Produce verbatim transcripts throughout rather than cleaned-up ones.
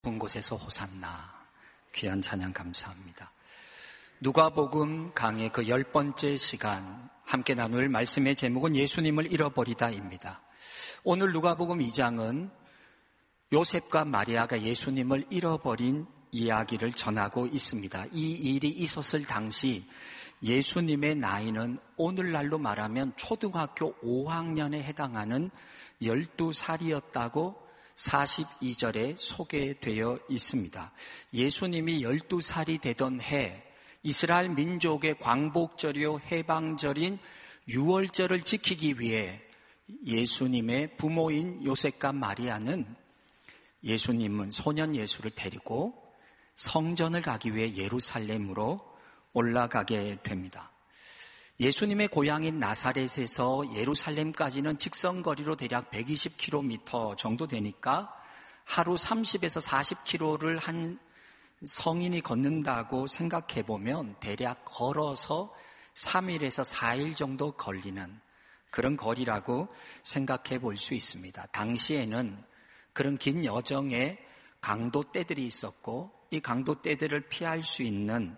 높은 곳에서 호산나. 귀한 찬양 감사합니다. 누가복음 강의 그 열 번째 시간 함께 나눌 말씀의 제목은 예수님을 잃어버리다입니다. 오늘 누가복음 이 장은 요셉과 마리아가 예수님을 잃어버린 이야기를 전하고 있습니다. 이 일이 있었을 당시 예수님의 나이는 오늘날로 말하면 초등학교 오 학년에 해당하는 열두 살이었다고 사십이 절에 소개되어 있습니다. 예수님이 열두 살이 되던 해 이스라엘 민족의 광복절이요 해방절인 유월절을 지키기 위해 예수님의 부모인 요셉과 마리아는 예수님은 소년 예수를 데리고 성전을 가기 위해 예루살렘으로 올라가게 됩니다. 예수님의 고향인 나사렛에서 예루살렘까지는 직선거리로 대략 백이십 킬로미터 정도 되니까 하루 삼십에서 사십 킬로미터를 한 성인이 걷는다고 생각해 보면 대략 걸어서 삼 일에서 사 일 정도 걸리는 그런 거리라고 생각해 볼 수 있습니다. 당시에는 그런 긴 여정에 강도떼들이 있었고 이 강도떼들을 피할 수 있는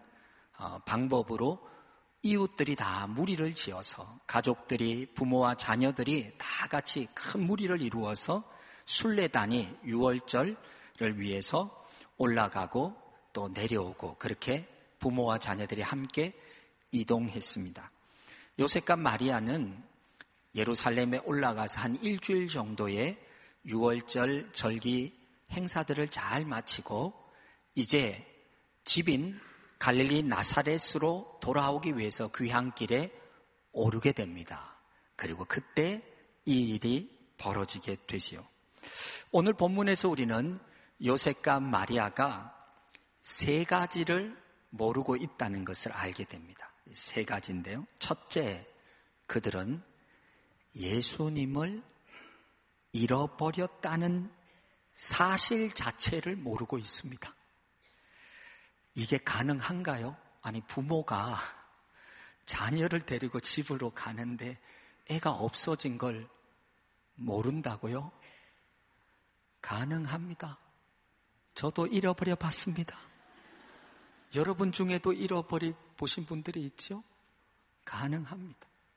방법으로 이웃들이 다 무리를 지어서 가족들이 부모와 자녀들이 다 같이 큰 무리를 이루어서 순례단이 유월절을 위해서 올라가고 또 내려오고 그렇게 부모와 자녀들이 함께 이동했습니다. 요셉과 마리아는 예루살렘에 올라가서 한 일주일 정도의 유월절 절기 행사들을 잘 마치고 이제 집인 갈릴리 나사렛으로 돌아오기 위해서 귀향길에 오르게 됩니다. 그리고 그때 이 일이 벌어지게 되지요. 오늘 본문에서 우리는 요셉과 마리아가 세 가지를 모르고 있다는 것을 알게 됩니다. 세 가지인데요. 첫째, 그들은 예수님을 잃어버렸다는 사실 자체를 모르고 있습니다. 이게 가능한가요? 아니, 부모가 자녀를 데리고 집으로 가는데 애가 없어진 걸 모른다고요? 가능합니다. 저도 잃어버려 봤습니다. 여러분 중에도 잃어버려 보신 분들이 있죠? 가능합니다.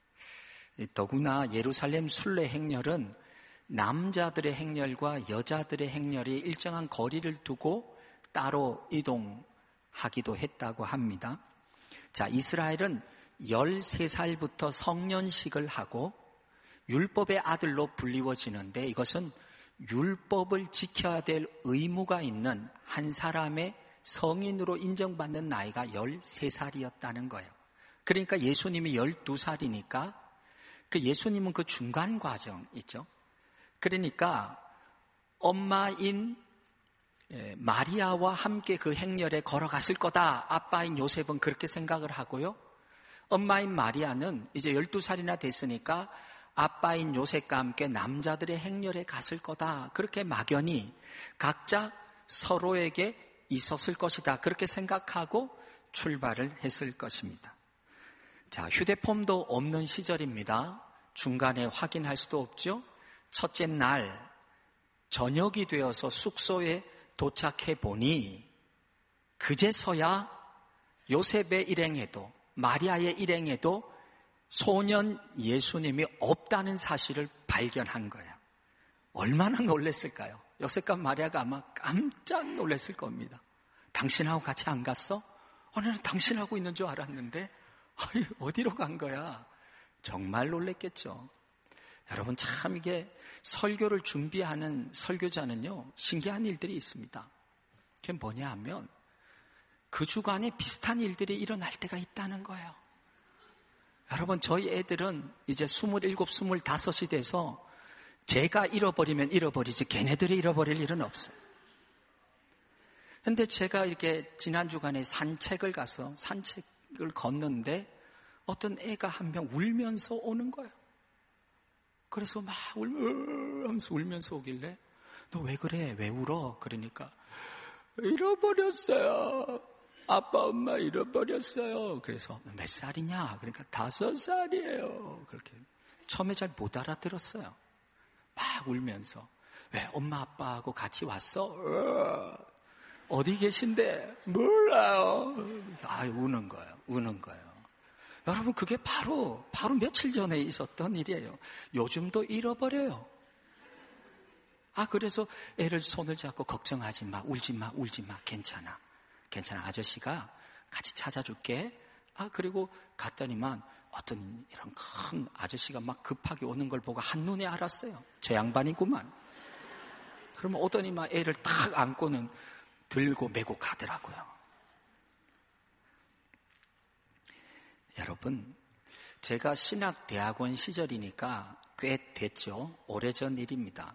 더구나 예루살렘 순례 행렬은 남자들의 행렬과 여자들의 행렬이 일정한 거리를 두고 따로 이동 하기도 했다고 합니다. 자, 이스라엘은 열세 살부터 성년식을 하고 율법의 아들로 불리워지는데 이것은 율법을 지켜야 될 의무가 있는 한 사람의 성인으로 인정받는 나이가 열세 살이었다는 거예요. 그러니까 예수님이 열두 살이니까 그 예수님은 그 중간 과정 있죠. 그러니까 엄마인 마리아와 함께 그 행렬에 걸어갔을 거다. 아빠인 요셉은 그렇게 생각을 하고요. 엄마인 마리아는 이제 열두 살이나 됐으니까 아빠인 요셉과 함께 남자들의 행렬에 갔을 거다. 그렇게 막연히 각자 서로에게 있었을 것이다. 그렇게 생각하고 출발을 했을 것입니다. 자, 휴대폰도 없는 시절입니다. 중간에 확인할 수도 없죠. 첫째 날 저녁이 되어서 숙소에 도착해 보니 그제서야 요셉의 일행에도 마리아의 일행에도 소년 예수님이 없다는 사실을 발견한 거예요. 얼마나 놀랐을까요? 요셉과 마리아가 아마 깜짝 놀랐을 겁니다. 당신하고 같이 안 갔어? 어, 나는 당신하고 있는 줄 알았는데 어이, 어디로 간 거야? 정말 놀랐겠죠. 여러분, 참 이게 설교를 준비하는 설교자는요, 신기한 일들이 있습니다. 그게 뭐냐 하면 그 주간에 비슷한 일들이 일어날 때가 있다는 거예요. 여러분, 저희 애들은 이제 스물일곱, 스물다섯이 돼서 제가 잃어버리면 잃어버리지 걔네들이 잃어버릴 일은 없어요. 근데 제가 이렇게 지난 주간에 산책을 가서 산책을 걷는데 어떤 애가 한 명 울면서 오는 거예요. 그래서 막 울면서, 하면서 울면서 오길래 너 왜 그래? 왜 울어? 그러니까 잃어버렸어요. 아빠 엄마 잃어버렸어요. 그래서 몇 살이냐? 그러니까 다섯 살이에요. 그렇게 처음에 잘 못 알아들었어요. 막 울면서 왜 엄마 아빠하고 같이 왔어? 어디 계신데? 몰라요. 아, 우는 거예요. 우는 거예요. 여러분, 그게 바로, 바로 며칠 전에 있었던 일이에요. 요즘도 잃어버려요. 아, 그래서 애를 손을 잡고 걱정하지 마, 울지 마, 울지 마, 괜찮아. 괜찮아. 아저씨가 같이 찾아줄게. 아, 그리고 갔더니만 어떤 이런 큰 아저씨가 막 급하게 오는 걸 보고 한눈에 알았어요. 저 양반이구만. 그러면 오더니 막 애를 딱 안고는 들고 메고 가더라고요. 여러분, 제가 신학대학원 시절이니까 꽤 됐죠. 오래전 일입니다.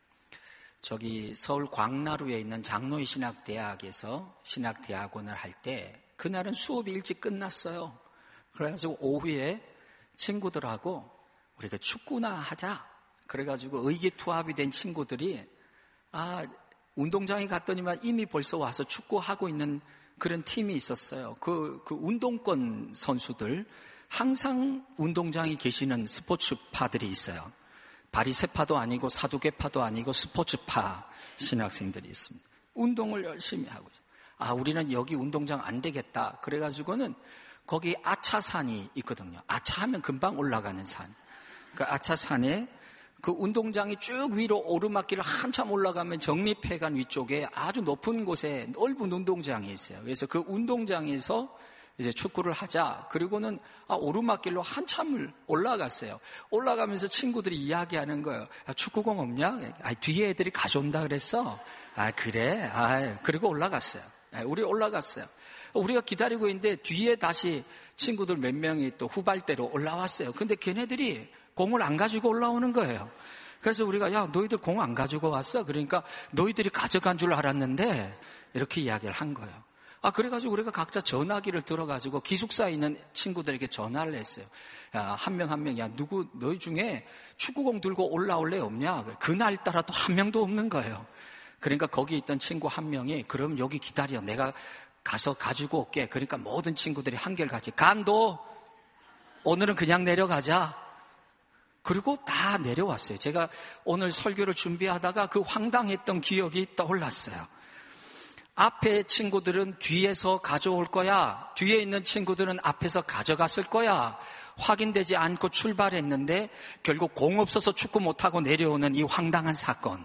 저기 서울 광나루에 있는 장로의 신학대학에서 신학대학원을 할 때 그날은 수업이 일찍 끝났어요. 그래가지고 오후에 친구들하고 우리가 축구나 하자. 그래가지고 의기투합이 된 친구들이 아 운동장에 갔더니만 이미 벌써 와서 축구하고 있는 그런 팀이 있었어요. 그, 그 운동권 선수들, 항상 운동장에 계시는 스포츠파들이 있어요. 바리새파도 아니고 사두개파도 아니고 스포츠파 신학생들이 있습니다. 운동을 열심히 하고 있어요. 아, 우리는 여기 운동장 안 되겠다. 그래가지고는 거기 아차산이 있거든요. 아차하면 금방 올라가는 산. 그 아차산에 그 운동장이 쭉 위로 오르막길을 한참 올라가면 정립회관 위쪽에 아주 높은 곳에 넓은 운동장이 있어요. 그래서 그 운동장에서 이제 축구를 하자. 그리고는 아, 오르막길로 한참을 올라갔어요. 올라가면서 친구들이 이야기하는 거예요. 아, 축구공 없냐? 아, 뒤에 애들이 가져온다 그랬어. 아, 그래? 아, 그리고 올라갔어요. 아, 우리 올라갔어요. 우리가 기다리고 있는데 뒤에 다시 친구들 몇 명이 또 후발대로 올라왔어요. 근데 걔네들이 공을 안 가지고 올라오는 거예요. 그래서 우리가 야, 너희들 공 안 가지고 왔어? 그러니까 너희들이 가져간 줄 알았는데 이렇게 이야기를 한 거예요. 아, 그래가지고 우리가 각자 전화기를 들어가지고 기숙사에 있는 친구들에게 전화를 했어요. 야, 한 명 한 명, 야, 누구, 너희 중에 축구공 들고 올라올래 없냐? 그날따라 또 한 명도 없는 거예요. 그러니까 거기 있던 친구 한 명이 그럼 여기 기다려. 내가 가서 가지고 올게. 그러니까 모든 친구들이 한결같이 간도 오늘은 그냥 내려가자. 그리고 다 내려왔어요. 제가 오늘 설교를 준비하다가 그 황당했던 기억이 떠올랐어요. 앞에 친구들은 뒤에서 가져올 거야. 뒤에 있는 친구들은 앞에서 가져갔을 거야. 확인되지 않고 출발했는데 결국 공 없어서 축구 못하고 내려오는 이 황당한 사건.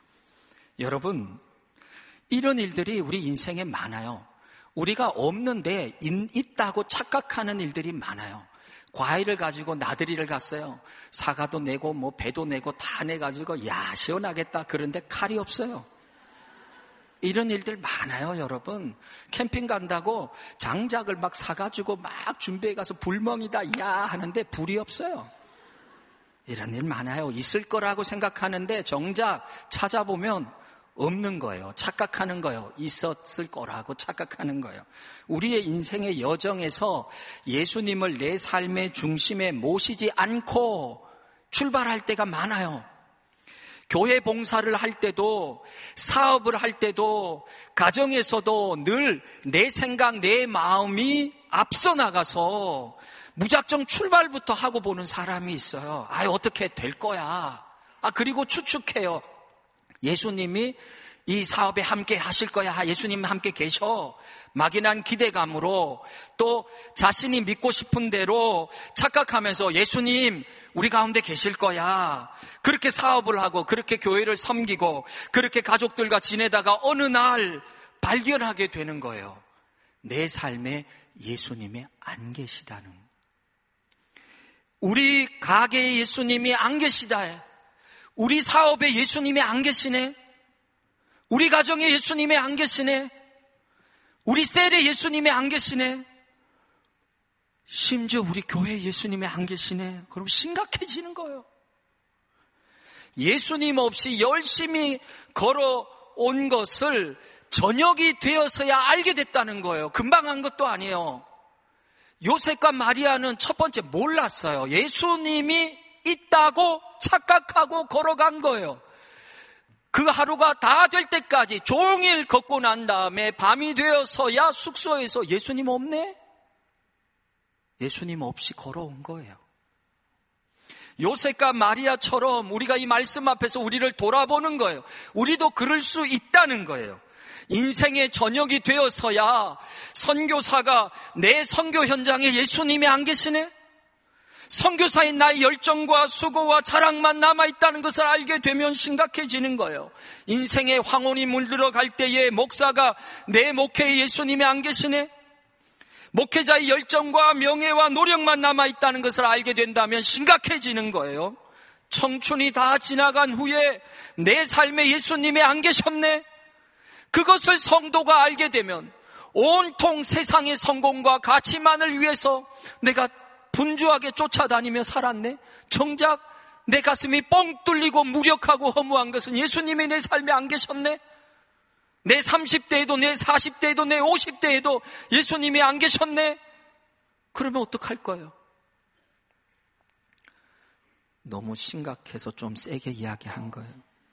여러분, 이런 일들이 우리 인생에 많아요. 우리가 없는데 있다고 착각하는 일들이 많아요. 과일을 가지고 나들이를 갔어요. 사과도 내고 뭐 배도 내고 다 내가지고 야 시원하겠다. 그런데 칼이 없어요. 이런 일들 많아요, 여러분. 캠핑 간다고 장작을 막 사가지고 막 준비해 가서 불멍이다 야 하는데 불이 없어요. 이런 일 많아요. 있을 거라고 생각하는데 정작 찾아보면 없는 거예요. 착각하는 거예요. 있었을 거라고 착각하는 거예요. 우리의 인생의 여정에서 예수님을 내 삶의 중심에 모시지 않고 출발할 때가 많아요. 교회 봉사를 할 때도, 사업을 할 때도, 가정에서도 늘 내 생각, 내 마음이 앞서 나가서 무작정 출발부터 하고 보는 사람이 있어요. 아, 어떻게 될 거야. 아, 그리고 추측해요. 예수님이 이 사업에 함께 하실 거야. 예수님 함께 계셔. 막연한 기대감으로 또 자신이 믿고 싶은 대로 착각하면서 예수님 우리 가운데 계실 거야. 그렇게 사업을 하고 그렇게 교회를 섬기고 그렇게 가족들과 지내다가 어느 날 발견하게 되는 거예요. 내 삶에 예수님이 안 계시다는. 우리 가게에 예수님이 안 계시다. 우리 사업에 예수님이 안 계시네. 우리 가정에 예수님이 안 계시네. 우리 셀에 예수님이 안 계시네. 심지어 우리 교회에 예수님이 안 계시네. 그럼 심각해지는 거예요. 예수님 없이 열심히 걸어온 것을 저녁이 되어서야 알게 됐다는 거예요. 금방 한 것도 아니에요. 요셉과 마리아는 첫 번째 몰랐어요. 예수님이 있다고 착각하고 걸어간 거예요. 그 하루가 다 될 때까지 종일 걷고 난 다음에 밤이 되어서야 숙소에서 예수님 없네? 예수님 없이 걸어온 거예요. 요셉과 마리아처럼 우리가 이 말씀 앞에서 우리를 돌아보는 거예요. 우리도 그럴 수 있다는 거예요. 인생의 저녁이 되어서야 선교사가 내 선교 현장에 예수님이 안 계시네? 선교사인 나의 열정과 수고와 자랑만 남아있다는 것을 알게 되면 심각해지는 거예요. 인생의 황혼이 물들어 갈 때에 목사가 내 목회에 예수님이 안 계시네? 목회자의 열정과 명예와 노력만 남아있다는 것을 알게 된다면 심각해지는 거예요. 청춘이 다 지나간 후에 내 삶에 예수님이 안 계셨네? 그것을 성도가 알게 되면 온통 세상의 성공과 가치만을 위해서 내가 분주하게 쫓아다니며 살았네? 정작 내 가슴이 뻥 뚫리고 무력하고 허무한 것은 예수님이 내 삶에 안 계셨네? 내 삼십 대에도 내 사십 대에도 내 오십 대에도 예수님이 안 계셨네? 그러면 어떡할 거예요? 너무 심각해서 좀 세게 이야기한 거예요.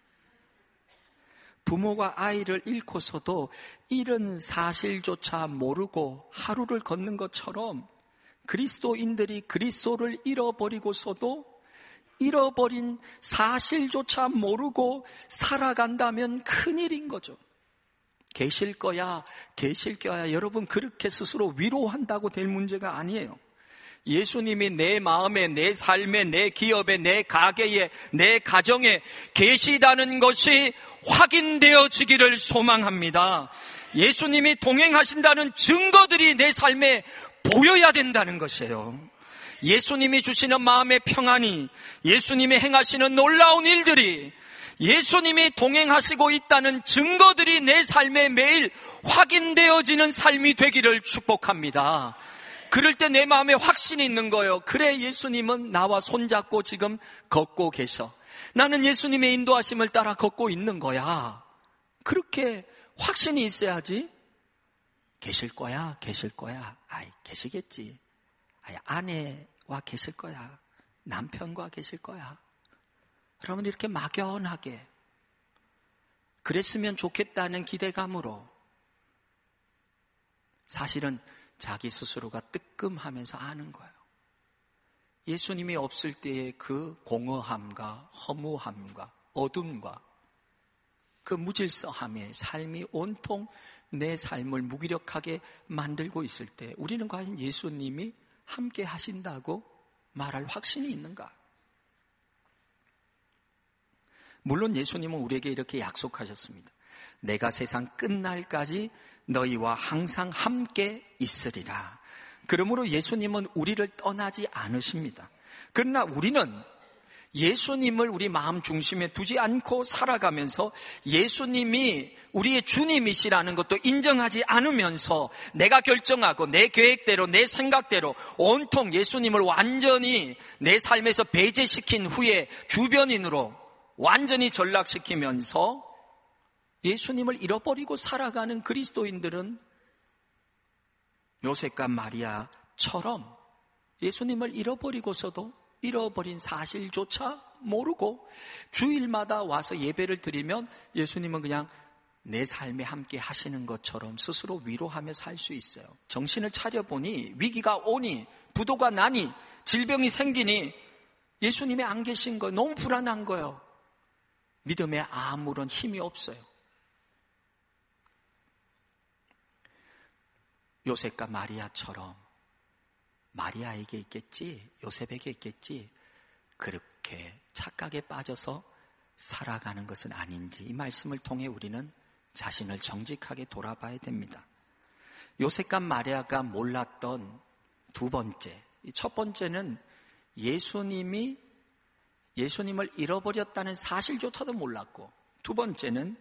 부모가 아이를 잃고서도 이런 사실조차 모르고 하루를 걷는 것처럼 그리스도인들이 그리스도를 잃어버리고서도 잃어버린 사실조차 모르고 살아간다면 큰일인 거죠. 계실 거야, 계실 거야. 여러분, 그렇게 스스로 위로한다고 될 문제가 아니에요. 예수님이 내 마음에, 내 삶에, 내 기업에, 내 가게에, 내 가정에 계시다는 것이 확인되어지기를 소망합니다. 예수님이 동행하신다는 증거들이 내 삶에 보여야 된다는 것이에요. 예수님이 주시는 마음의 평안이, 예수님이 행하시는 놀라운 일들이, 예수님이 동행하시고 있다는 증거들이 내 삶에 매일 확인되어지는 삶이 되기를 축복합니다. 그럴 때 내 마음에 확신이 있는 거예요. 그래, 예수님은 나와 손잡고 지금 걷고 계셔. 나는 예수님의 인도하심을 따라 걷고 있는 거야. 그렇게 확신이 있어야지. 계실 거야, 계실 거야. 아이, 계시겠지. 아이, 아내와 계실 거야. 남편과 계실 거야. 여러분, 이렇게 막연하게 그랬으면 좋겠다는 기대감으로 사실은 자기 스스로가 뜨끔하면서 아는 거예요. 예수님이 없을 때의 그 공허함과 허무함과 어둠과 그 무질서함의 삶이 온통 내 삶을 무기력하게 만들고 있을 때 우리는 과연 예수님이 함께 하신다고 말할 확신이 있는가? 물론 예수님은 우리에게 이렇게 약속하셨습니다. 내가 세상 끝날까지 너희와 항상 함께 있으리라. 그러므로 예수님은 우리를 떠나지 않으십니다. 그러나 우리는 예수님을 우리 마음 중심에 두지 않고 살아가면서 예수님이 우리의 주님이시라는 것도 인정하지 않으면서 내가 결정하고 내 계획대로 내 생각대로 온통 예수님을 완전히 내 삶에서 배제시킨 후에 주변인으로 완전히 전락시키면서 예수님을 잃어버리고 살아가는 그리스도인들은 요셉과 마리아처럼 예수님을 잃어버리고서도 잃어버린 사실조차 모르고 주일마다 와서 예배를 드리면 예수님은 그냥 내 삶에 함께 하시는 것처럼 스스로 위로하며 살 수 있어요. 정신을 차려보니 위기가 오니 부도가 나니 질병이 생기니 예수님이 안 계신 거예요. 너무 불안한 거예요. 믿음에 아무런 힘이 없어요. 요셉과 마리아처럼 마리아에게 있겠지, 요셉에게 있겠지, 그렇게 착각에 빠져서 살아가는 것은 아닌지 이 말씀을 통해 우리는 자신을 정직하게 돌아봐야 됩니다. 요셉과 마리아가 몰랐던 두 번째, 첫 번째는 예수님이 예수님을 잃어버렸다는 사실조차도 몰랐고, 두 번째는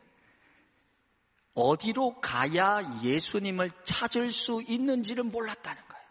어디로 가야 예수님을 찾을 수 있는지를 몰랐다는 거예요.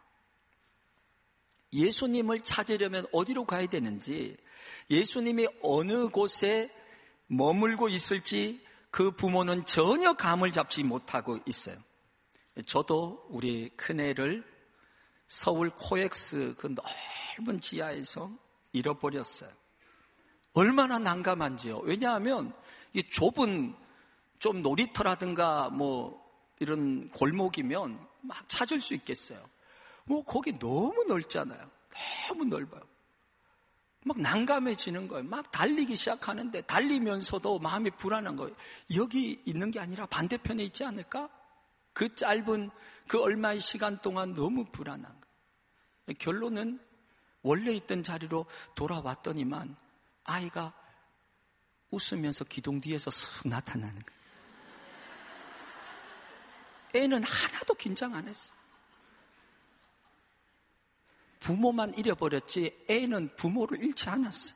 예수님을 찾으려면 어디로 가야 되는지, 예수님이 어느 곳에 머물고 있을지 그 부모는 전혀 감을 잡지 못하고 있어요. 저도 우리 큰애를 서울 코엑스 그 넓은 지하에서 잃어버렸어요. 얼마나 난감한지요. 왜냐하면 이 좁은 좀 놀이터라든가 뭐 이런 골목이면 막 찾을 수 있겠어요. 뭐 거기 너무 넓잖아요. 너무 넓어요. 막 난감해지는 거예요. 막 달리기 시작하는데 달리면서도 마음이 불안한 거예요. 여기 있는 게 아니라 반대편에 있지 않을까? 그 짧은 그 얼마의 시간 동안 너무 불안한 거예요. 결론은 원래 있던 자리로 돌아왔더니만 아이가 웃으면서 기둥 뒤에서 쓱 나타나는 거예요. 애는 하나도 긴장 안 했어요. 부모만 잃어버렸지 애는 부모를 잃지 않았어요.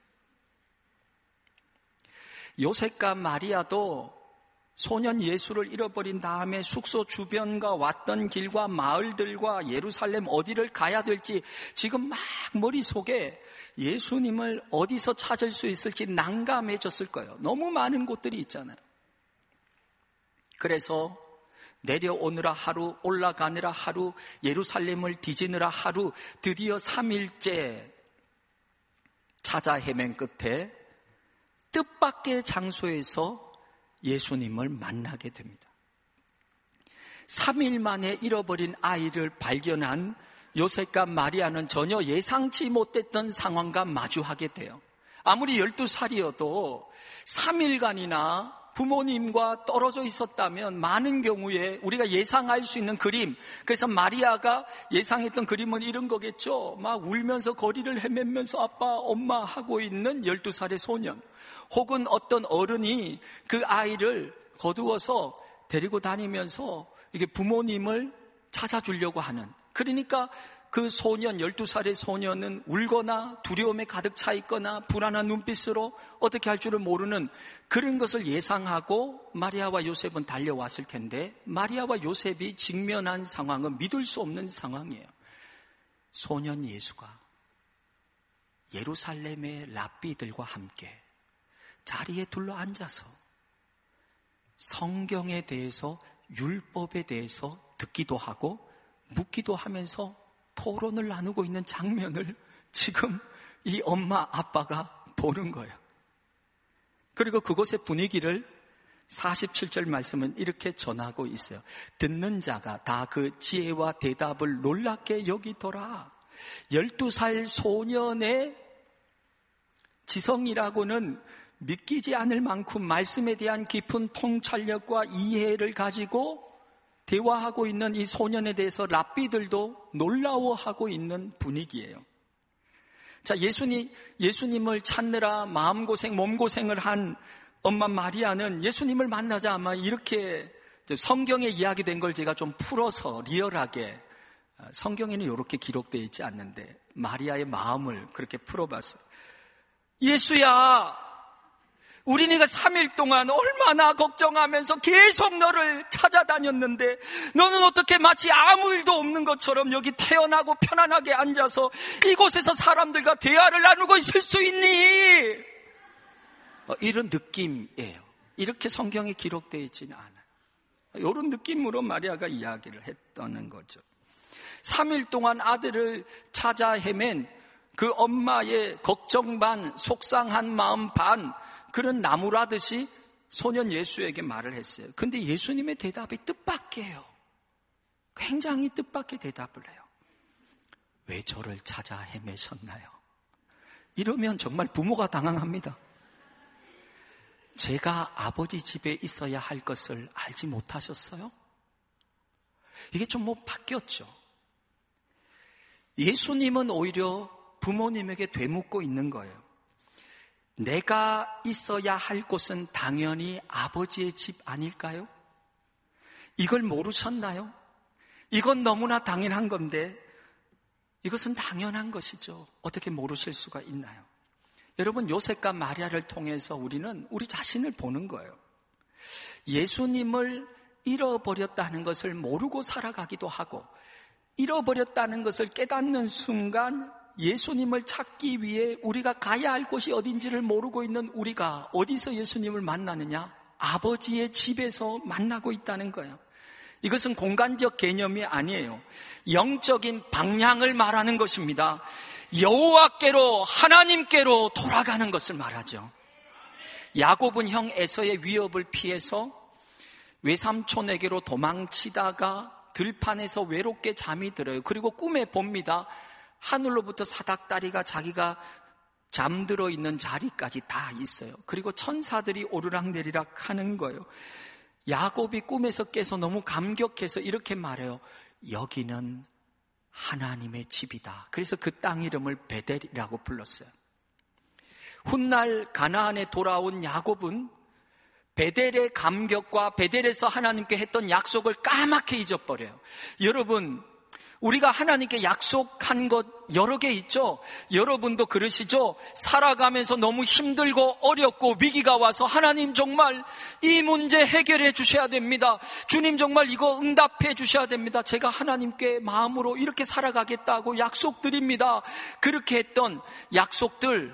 요셉과 마리아도 소년 예수를 잃어버린 다음에 숙소 주변과 왔던 길과 마을들과 예루살렘 어디를 가야 될지 지금 막 머릿속에 예수님을 어디서 찾을 수 있을지 난감해졌을 거예요. 너무 많은 곳들이 있잖아요. 그래서 내려오느라 하루, 올라가느라 하루, 예루살렘을 뒤지느라 하루, 드디어 삼 일째 찾아 헤맨 끝에 뜻밖의 장소에서 예수님을 만나게 됩니다. 삼 일 만에 잃어버린 아이를 발견한 요셉과 마리아는 전혀 예상치 못했던 상황과 마주하게 돼요. 아무리 열두 살이어도 삼 일간이나 부모님과 떨어져 있었다면 많은 경우에 우리가 예상할 수 있는 그림, 그래서 마리아가 예상했던 그림은 이런 거겠죠. 막 울면서 거리를 헤매면서 아빠, 엄마 하고 있는 열두 살의 소년, 혹은 어떤 어른이 그 아이를 거두어서 데리고 다니면서 이게 부모님을 찾아주려고 하는, 그러니까 그 소년, 열두 살의 소년은 울거나 두려움에 가득 차 있거나 불안한 눈빛으로 어떻게 할 줄을 모르는 그런 것을 예상하고 마리아와 요셉은 달려왔을 텐데, 마리아와 요셉이 직면한 상황은 믿을 수 없는 상황이에요. 소년 예수가 예루살렘의 랍비들과 함께 자리에 둘러앉아서 성경에 대해서, 율법에 대해서 듣기도 하고 묻기도 하면서 토론을 나누고 있는 장면을 지금 이 엄마 아빠가 보는 거예요. 그리고 그곳의 분위기를 사십칠 절 말씀은 이렇게 전하고 있어요. 듣는 자가 다 그 지혜와 대답을 놀랍게 여기더라. 열두 살 소년의 지성이라고는 믿기지 않을 만큼 말씀에 대한 깊은 통찰력과 이해를 가지고 대화하고 있는 이 소년에 대해서 랍비들도 놀라워하고 있는 분위기예요. 자, 예수님, 예수님을 찾느라 마음고생, 몸고생을 한 엄마 마리아는 예수님을 만나자 아마 이렇게 성경에 이야기된 걸 제가 좀 풀어서 리얼하게, 성경에는 이렇게 기록되어 있지 않는데 마리아의 마음을 그렇게 풀어봤어요. 예수야, 우리 네가 삼 일 동안 얼마나 걱정하면서 계속 너를 찾아다녔는데 너는 어떻게 마치 아무 일도 없는 것처럼 여기 태어나고 편안하게 앉아서 이곳에서 사람들과 대화를 나누고 있을 수 있니? 어, 이런 느낌이에요. 이렇게 성경에 기록되어 있지는 않아요. 이런 느낌으로 마리아가 이야기를 했다는 거죠. 삼 일 동안 아들을 찾아 헤맨 그 엄마의 걱정 반, 속상한 마음 반, 그런 나무라듯이 소년 예수에게 말을 했어요. 근데 예수님의 대답이 뜻밖이에요. 굉장히 뜻밖의 대답을 해요. 왜 저를 찾아 헤매셨나요? 이러면 정말 부모가 당황합니다. 제가 아버지 집에 있어야 할 것을 알지 못하셨어요? 이게 좀 뭐 바뀌었죠. 예수님은 오히려 부모님에게 되묻고 있는 거예요. 내가 있어야 할 곳은 당연히 아버지의 집 아닐까요? 이걸 모르셨나요? 이건 너무나 당연한 건데 이것은 당연한 것이죠. 어떻게 모르실 수가 있나요? 여러분, 요셉과 마리아를 통해서 우리는 우리 자신을 보는 거예요. 예수님을 잃어버렸다는 것을 모르고 살아가기도 하고, 잃어버렸다는 것을 깨닫는 순간 예수님을 찾기 위해 우리가 가야 할 곳이 어딘지를 모르고 있는 우리가 어디서 예수님을 만나느냐? 아버지의 집에서 만나고 있다는 거예요. 이것은 공간적 개념이 아니에요. 영적인 방향을 말하는 것입니다. 여호와께로, 하나님께로 돌아가는 것을 말하죠. 야곱은 형 에서의 위협을 피해서 외삼촌에게로 도망치다가 들판에서 외롭게 잠이 들어요. 그리고 꿈에 봅니다. 하늘로부터 사닥다리가 자기가 잠들어 있는 자리까지 다 있어요. 그리고 천사들이 오르락내리락 하는 거예요. 야곱이 꿈에서 깨서 너무 감격해서 이렇게 말해요. 여기는 하나님의 집이다. 그래서 그 땅 이름을 베델이라고 불렀어요. 훗날 가나안에 돌아온 야곱은 베델의 감격과 베델에서 하나님께 했던 약속을 까맣게 잊어버려요. 여러분, 우리가 하나님께 약속한 것 여러 개 있죠? 여러분도 그러시죠? 살아가면서 너무 힘들고 어렵고 위기가 와서 하나님 정말 이 문제 해결해 주셔야 됩니다. 주님 정말 이거 응답해 주셔야 됩니다. 제가 하나님께 마음으로 이렇게 살아가겠다고 약속드립니다. 그렇게 했던 약속들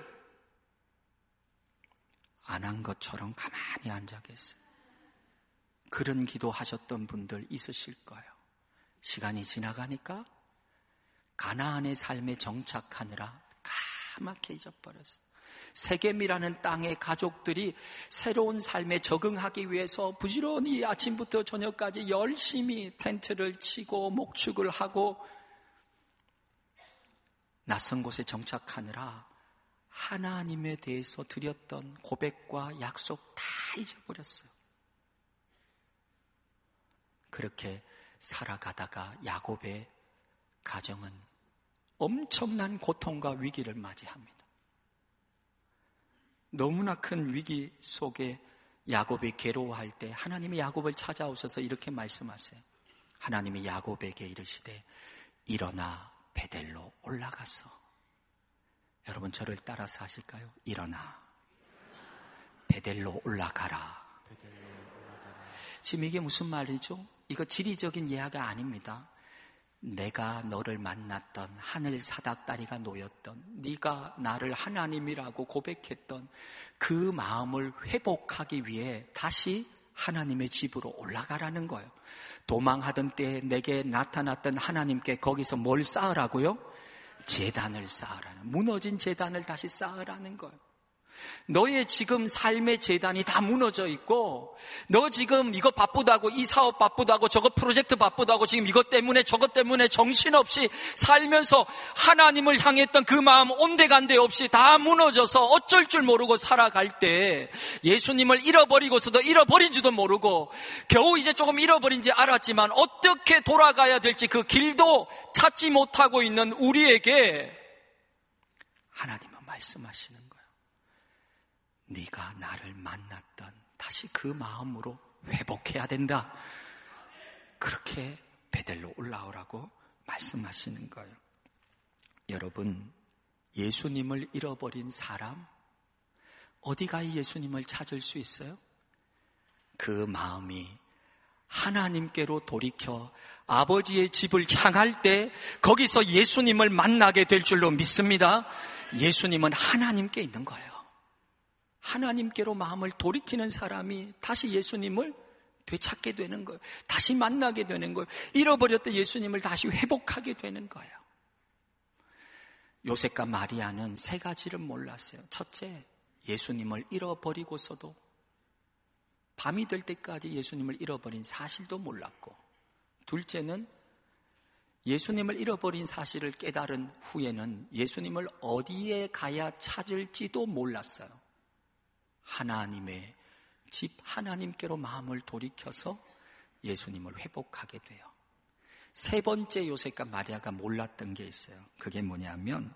안 한 것처럼 가만히 앉아 계세요. 그런 기도하셨던 분들 있으실 거예요. 시간이 지나가니까 가나안의 삶에 정착하느라 까맣게 잊어버렸어요. 세겜이라는 땅의 가족들이 새로운 삶에 적응하기 위해서 부지런히 아침부터 저녁까지 열심히 텐트를 치고 목축을 하고 낯선 곳에 정착하느라 하나님에 대해서 드렸던 고백과 약속 다 잊어버렸어요. 그렇게 살아가다가 야곱의 가정은 엄청난 고통과 위기를 맞이합니다. 너무나 큰 위기 속에 야곱이 괴로워할 때 하나님이 야곱을 찾아오셔서 이렇게 말씀하세요. 하나님이 야곱에게 이르시되 일어나 베델로 올라가서. 여러분 저를 따라서 하실까요? 일어나 베델로 올라가라. 지금 이게 무슨 말이죠? 이거 지리적인 이야기가 아닙니다. 내가 너를 만났던 하늘 사닥다리가 놓였던, 네가 나를 하나님이라고 고백했던 그 마음을 회복하기 위해 다시 하나님의 집으로 올라가라는 거예요. 도망하던 때에 내게 나타났던 하나님께 거기서 뭘 쌓으라고요? 제단을 쌓으라는, 무너진 제단을 다시 쌓으라는 거예요. 너의 지금 삶의 제단이 다 무너져 있고, 너 지금 이거 바쁘다고, 이 사업 바쁘다고, 저거 프로젝트 바쁘다고, 지금 이것 때문에 저것 때문에 정신없이 살면서 하나님을 향했던 그 마음 온데간데 없이 다 무너져서 어쩔 줄 모르고 살아갈 때, 예수님을 잃어버리고서도 잃어버린지도 모르고 겨우 이제 조금 잃어버린지 알았지만 어떻게 돌아가야 될지 그 길도 찾지 못하고 있는 우리에게 하나님은 말씀하시는 거예요. 네가 나를 만났던 다시 그 마음으로 회복해야 된다. 그렇게 베델로 올라오라고 말씀하시는 거예요. 여러분, 예수님을 잃어버린 사람 어디가 예수님을 찾을 수 있어요? 그 마음이 하나님께로 돌이켜 아버지의 집을 향할 때 거기서 예수님을 만나게 될 줄로 믿습니다. 예수님은 하나님께 있는 거예요. 하나님께로 마음을 돌이키는 사람이 다시 예수님을 되찾게 되는 거예요. 다시 만나게 되는 거예요. 잃어버렸던 예수님을 다시 회복하게 되는 거예요. 요셉과 마리아는 세 가지를 몰랐어요. 첫째, 예수님을 잃어버리고서도 밤이 될 때까지 예수님을 잃어버린 사실도 몰랐고, 둘째는 예수님을 잃어버린 사실을 깨달은 후에는 예수님을 어디에 가야 찾을지도 몰랐어요. 하나님의 집 하나님께로 마음을 돌이켜서 예수님을 회복하게 돼요. 세 번째, 요셉과 마리아가 몰랐던 게 있어요. 그게 뭐냐면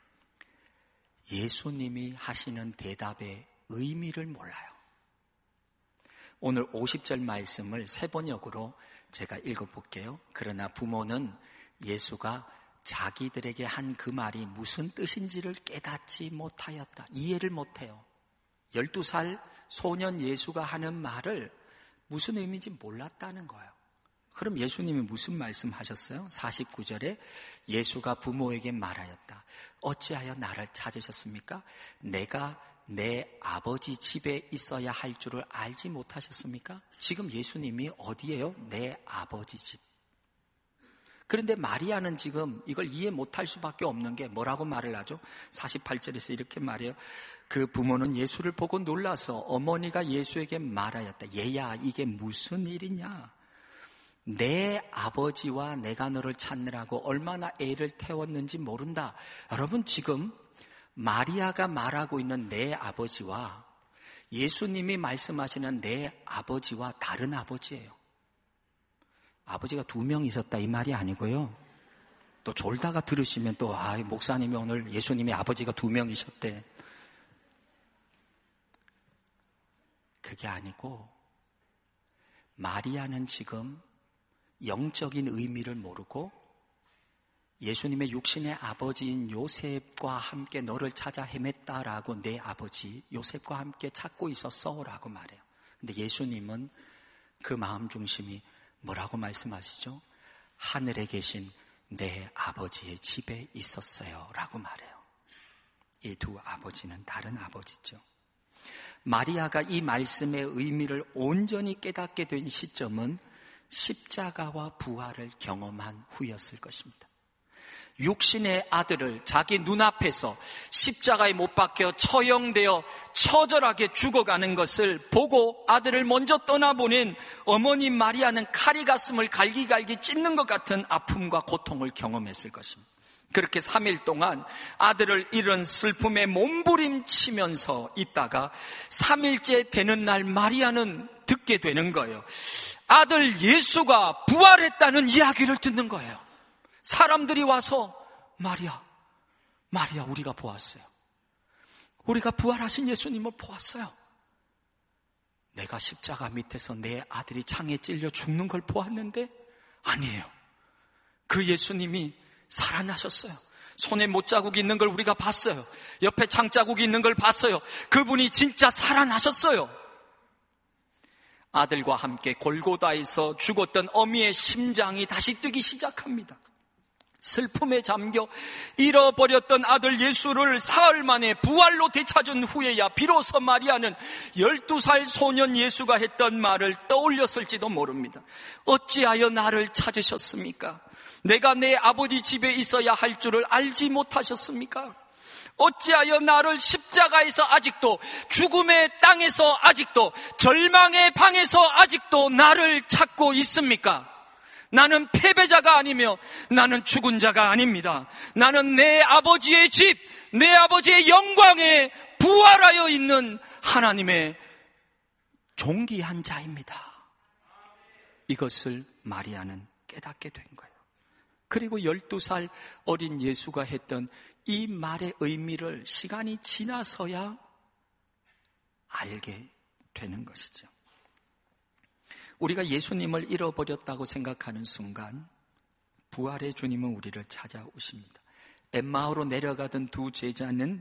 예수님이 하시는 대답의 의미를 몰라요. 오늘 오십 절 말씀을 세 번역으로 제가 읽어볼게요. 그러나 부모는 예수가 자기들에게 한 그 말이 무슨 뜻인지를 깨닫지 못하였다. 이해를 못해요. 열두 살 소년 예수가 하는 말을 무슨 의미인지 몰랐다는 거예요. 그럼 예수님이 무슨 말씀하셨어요? 사십구 절에 예수가 부모에게 말하였다. 어찌하여 나를 찾으셨습니까? 내가 내 아버지 집에 있어야 할 줄을 알지 못하셨습니까? 지금 예수님이 어디예요? 내 아버지 집. 그런데 마리아는 지금 이걸 이해 못할 수밖에 없는 게 뭐라고 말을 하죠? 사십팔 절에서 이렇게 말해요. 그 부모는 예수를 보고 놀라서 어머니가 예수에게 말하였다. 얘야, 이게 무슨 일이냐? 내 아버지와 내가 너를 찾느라고 얼마나 애를 태웠는지 모른다. 여러분, 지금 마리아가 말하고 있는 내 아버지와 예수님이 말씀하시는 내 아버지와 다른 아버지예요. 아버지가 두 명 있었다 이 말이 아니고요. 또 졸다가 들으시면 또 아, 목사님이 오늘 예수님의 아버지가 두 명이셨대. 그게 아니고 마리아는 지금 영적인 의미를 모르고 예수님의 육신의 아버지인 요셉과 함께 너를 찾아 헤맸다라고 내 아버지 요셉과 함께 찾고 있었어 라고 말해요. 근데 예수님은 그 마음 중심이 뭐라고 말씀하시죠? 하늘에 계신 내 아버지의 집에 있었어요 라고 말해요. 이 두 아버지는 다른 아버지죠. 마리아가 이 말씀의 의미를 온전히 깨닫게 된 시점은 십자가와 부활을 경험한 후였을 것입니다. 육신의 아들을 자기 눈앞에서 십자가에 못 박혀 처형되어 처절하게 죽어가는 것을 보고 아들을 먼저 떠나보낸 어머니 마리아는 칼이 가슴을 갈기갈기 찢는 것 같은 아픔과 고통을 경험했을 것입니다. 그렇게 삼 일 동안 아들을 잃은 슬픔에 몸부림치면서 있다가 삼 일째 되는 날 마리아는 듣게 되는 거예요. 아들 예수가 부활했다는 이야기를 듣는 거예요. 사람들이 와서 마리아, 마리아 우리가 보았어요. 우리가 부활하신 예수님을 보았어요. 내가 십자가 밑에서 내 아들이 창에 찔려 죽는 걸 보았는데 아니에요. 그 예수님이 살아나셨어요. 손에 못자국이 있는 걸 우리가 봤어요. 옆에 창자국이 있는 걸 봤어요. 그분이 진짜 살아나셨어요. 아들과 함께 골고다에서 죽었던 어미의 심장이 다시 뛰기 시작합니다. 슬픔에 잠겨 잃어버렸던 아들 예수를 사흘 만에 부활로 되찾은 후에야 비로소 마리아는 열두 살 소년 예수가 했던 말을 떠올렸을지도 모릅니다. 어찌하여 나를 찾으셨습니까? 내가 내 아버지 집에 있어야 할 줄을 알지 못하셨습니까? 어찌하여 나를 십자가에서 아직도, 죽음의 땅에서 아직도, 절망의 방에서 아직도 나를 찾고 있습니까? 나는 패배자가 아니며 나는 죽은 자가 아닙니다. 나는 내 아버지의 집, 내 아버지의 영광에 부활하여 있는 하나님의 존귀한 자입니다. 이것을 마리아는 깨닫게 된 거예요. 그리고 열두 살 어린 예수가 했던 이 말의 의미를 시간이 지나서야 알게 되는 것이죠. 우리가 예수님을 잃어버렸다고 생각하는 순간 부활의 주님은 우리를 찾아오십니다. 엠마오로 내려가던 두 제자는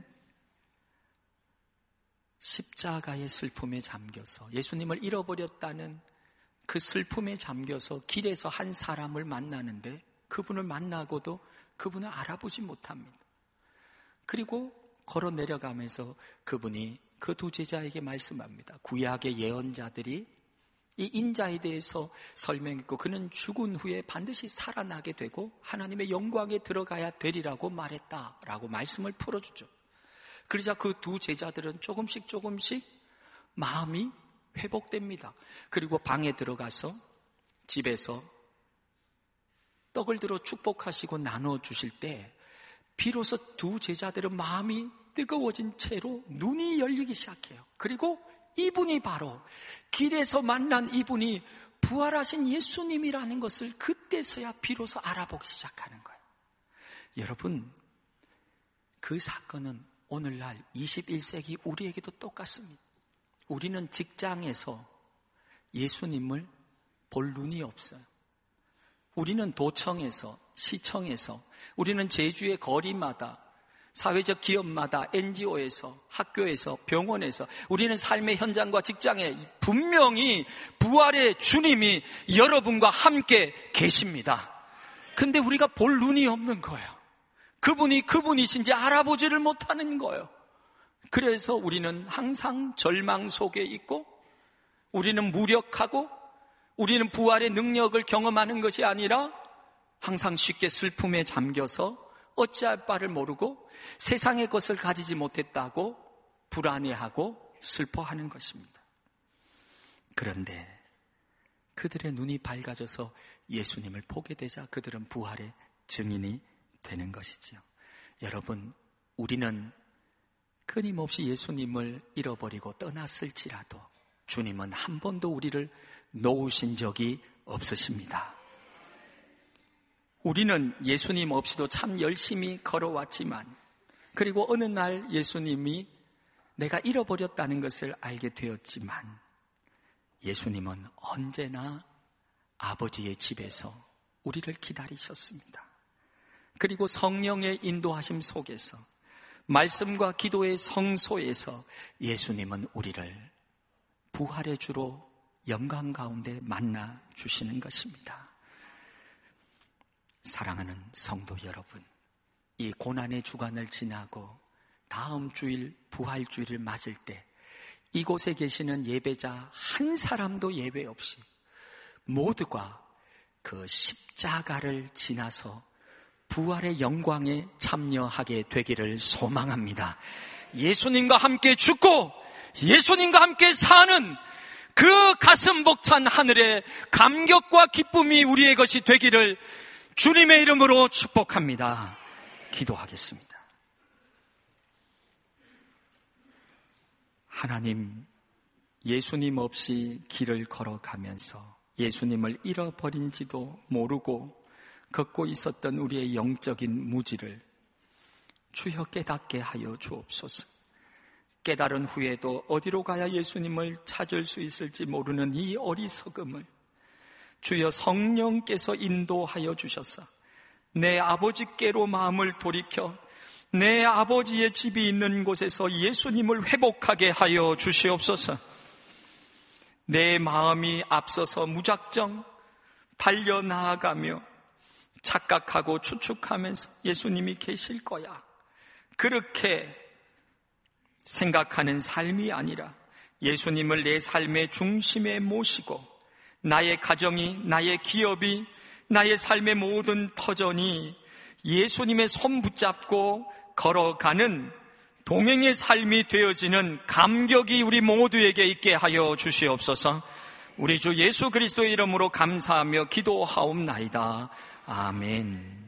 십자가의 슬픔에 잠겨서 예수님을 잃어버렸다는 그 슬픔에 잠겨서 길에서 한 사람을 만나는데 그분을 만나고도 그분을 알아보지 못합니다. 그리고 걸어 내려가면서 그분이 그 두 제자에게 말씀합니다. 구약의 예언자들이 이 인자에 대해서 설명했고 그는 죽은 후에 반드시 살아나게 되고 하나님의 영광에 들어가야 되리라고 말했다라고 말씀을 풀어주죠. 그러자 그 두 제자들은 조금씩 조금씩 마음이 회복됩니다. 그리고 방에 들어가서 집에서 떡을 들어 축복하시고 나눠주실 때 비로소 두 제자들은 마음이 뜨거워진 채로 눈이 열리기 시작해요. 그리고 이분이 바로 길에서 만난 이분이 부활하신 예수님이라는 것을 그때서야 비로소 알아보기 시작하는 거예요. 여러분, 그 사건은 오늘날 이십일 세기 우리에게도 똑같습니다. 우리는 직장에서 예수님을 볼 눈이 없어요. 우리는 도청에서, 시청에서, 우리는 제주의 거리마다, 사회적 기업마다, 엔지오에서, 학교에서, 병원에서 우리는 삶의 현장과 직장에 분명히 부활의 주님이 여러분과 함께 계십니다. 근데 우리가 볼 눈이 없는 거예요. 그분이 그분이신지 알아보지를 못하는 거예요. 그래서 우리는 항상 절망 속에 있고 우리는 무력하고 우리는 부활의 능력을 경험하는 것이 아니라 항상 쉽게 슬픔에 잠겨서 어찌할 바를 모르고 세상의 것을 가지지 못했다고 불안해하고 슬퍼하는 것입니다. 그런데 그들의 눈이 밝아져서 예수님을 보게 되자 그들은 부활의 증인이 되는 것이지요. 여러분, 우리는 끊임없이 예수님을 잃어버리고 떠났을지라도 주님은 한 번도 우리를 놓으신 적이 없으십니다. 우리는 예수님 없이도 참 열심히 걸어왔지만, 그리고 어느 날 예수님이 내가 잃어버렸다는 것을 알게 되었지만, 예수님은 언제나 아버지의 집에서 우리를 기다리셨습니다. 그리고 성령의 인도하심 속에서, 말씀과 기도의 성소에서 예수님은 우리를 부활의 주로 영광 가운데 만나 주시는 것입니다. 사랑하는 성도 여러분, 이 고난의 주간을 지나고 다음 주일 부활주일을 맞을 때 이곳에 계시는 예배자 한 사람도 예외 없이 모두가 그 십자가를 지나서 부활의 영광에 참여하게 되기를 소망합니다. 예수님과 함께 죽고 예수님과 함께 사는 그 가슴 벅찬 하늘의 감격과 기쁨이 우리의 것이 되기를 주님의 이름으로 축복합니다. 기도하겠습니다. 하나님, 예수님 없이 길을 걸어가면서 예수님을 잃어버린지도 모르고 걷고 있었던 우리의 영적인 무지를 주여 깨닫게 하여 주옵소서. 깨달은 후에도 어디로 가야 예수님을 찾을 수 있을지 모르는 이 어리석음을 주여 성령께서 인도하여 주셔서 내 아버지께로 마음을 돌이켜 내 아버지의 집이 있는 곳에서 예수님을 회복하게 하여 주시옵소서. 내 마음이 앞서서 무작정 달려나아가며 착각하고 추측하면서 예수님이 계실 거야, 그렇게 생각하는 삶이 아니라 예수님을 내 삶의 중심에 모시고 나의 가정이, 나의 기업이, 나의 삶의 모든 터전이 예수님의 손 붙잡고 걸어가는 동행의 삶이 되어지는 감격이 우리 모두에게 있게 하여 주시옵소서. 우리 주 예수 그리스도의 이름으로 감사하며 기도하옵나이다. 아멘.